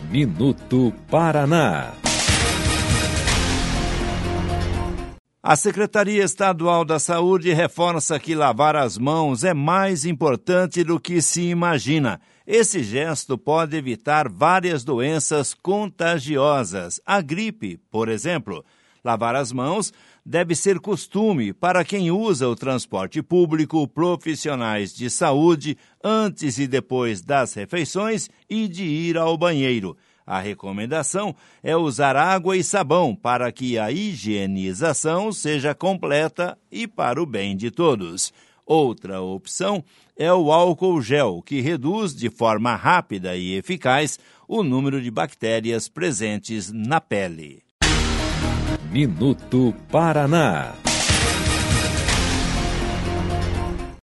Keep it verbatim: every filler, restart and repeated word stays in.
Minuto Paraná. A Secretaria Estadual da Saúde reforça que lavar as mãos é mais importante do que se imagina. Esse gesto pode evitar várias doenças contagiosas. A gripe, por exemplo. Lavar as mãos deve ser costume para quem usa o transporte público, profissionais de saúde, antes e depois das refeições e de ir ao banheiro. A recomendação é usar água e sabão para que a higienização seja completa e para o bem de todos. Outra opção é o álcool gel, que reduz de forma rápida e eficaz o número de bactérias presentes na pele. Minuto Paraná.